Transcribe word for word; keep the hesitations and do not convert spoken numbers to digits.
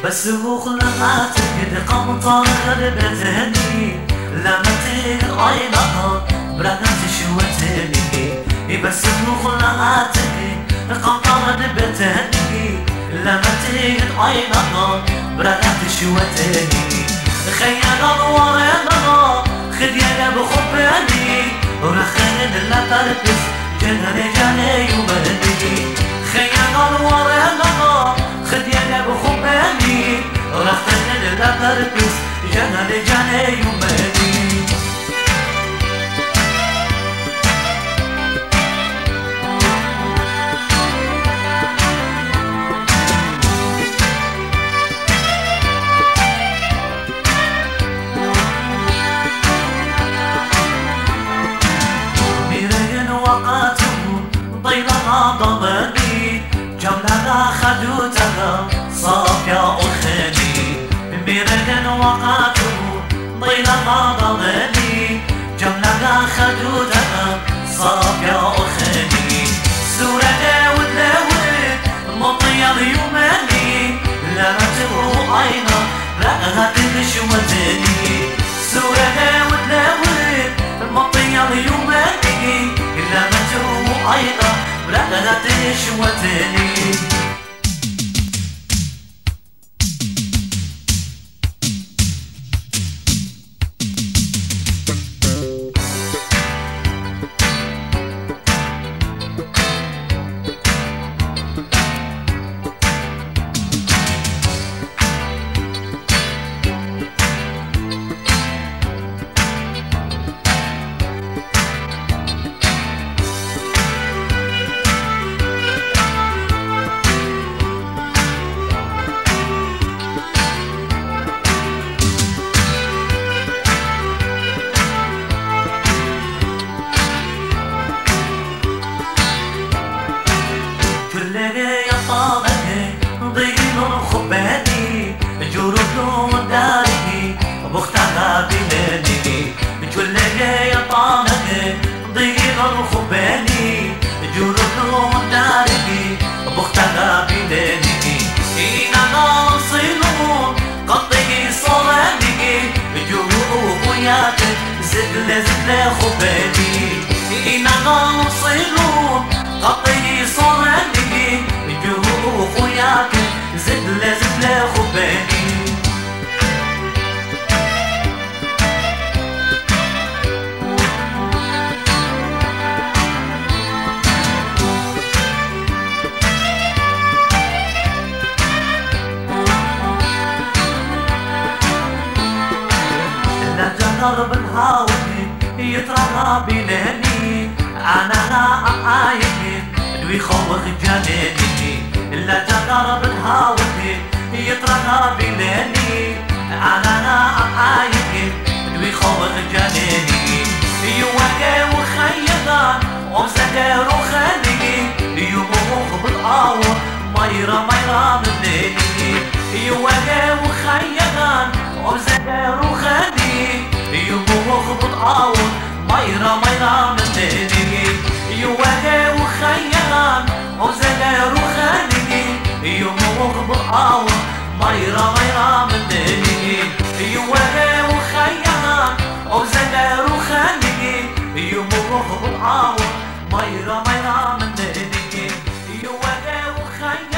بس وخلعاتك قمطة غلبتني لما تغيرها برغت شوتني بس وخلعاتك قمطة غلبتني لما تغيرها برغت شوتني خيال الورينا خدينا بخباني ورخين لا تربس جنري جاني ومهدي خيال الورينا خدينا بخباني ورخين لا تربس جنري جاني ومهدي ضمني جملة خدوتها صافية أخني بميرن وقعته ضيلة ضمني جملة خدوتها صافية أخني سورة ودلوت مطية اليوماني لما تبغوا عينا رأها تشوتني سورة ودلوت مطية اليوماني لما تبغوا عينا لا تشوتني بختها بلادي جولي يا طالبي ضيق الخباني جورو داري بختها بلادي إنا ناصلون قطي صلاني جورو وياك زبلة زبلة خباني إنا ناصلون قطي صلاني جورو وياك زبلة زبلة خباني ضرب الهاوي يطرى بلاني انا عايق دوي خوخ جاني لا ضرب الهاوي يطرى بلاني انا عايق دوي خوخ جاني يوكا وخيغان ومسكر وخاني يوموخ بالقاوة ميرا ميرا مني يوكا وخيغان ومسكر وخاني يوموخ بالقاوة ميرا ميرا مني يوكا وخيغان ومسكر وخاني يوموخ بالقاوة ميرا ميرا مني يوكا وخيغان ومسكر وخاني يوموخ بالقاوة ميرا ميرا مني يوكا وخيغان